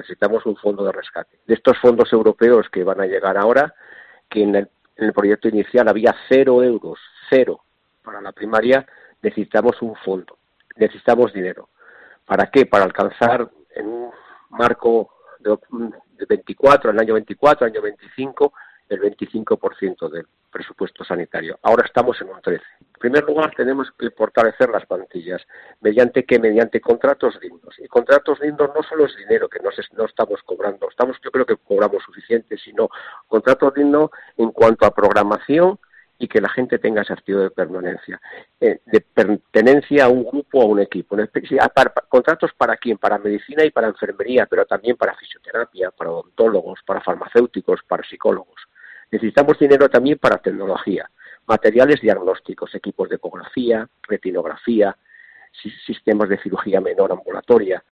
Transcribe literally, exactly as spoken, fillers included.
necesitamos un fondo de rescate. De estos fondos europeos que van a llegar ahora, que en el, en el proyecto inicial había cero euros, cero para la primaria, necesitamos un fondo, necesitamos dinero. ¿Para qué? Para alcanzar en un marco de, de veinticuatro, el año veinticuatro, año veinticinco, el veinticinco por ciento del presupuesto sanitario. Ahora estamos en un trece por ciento. En primer lugar, tenemos que fortalecer las plantillas. ¿Mediante qué? Mediante contratos dignos. Y contratos dignos no solo es dinero, que no, se, no estamos cobrando, estamos, yo creo que cobramos suficiente, sino contratos dignos en cuanto a programación y que la gente tenga sentido de permanencia, eh, de pertenencia a un grupo o a un equipo. Una especie, para, para, contratos para quién, para medicina y para enfermería, pero también para fisioterapia, para odontólogos, para farmacéuticos, para psicólogos. Necesitamos dinero también para tecnología, materiales diagnósticos, equipos de ecografía, retinografía, sistemas de cirugía menor ambulatoria.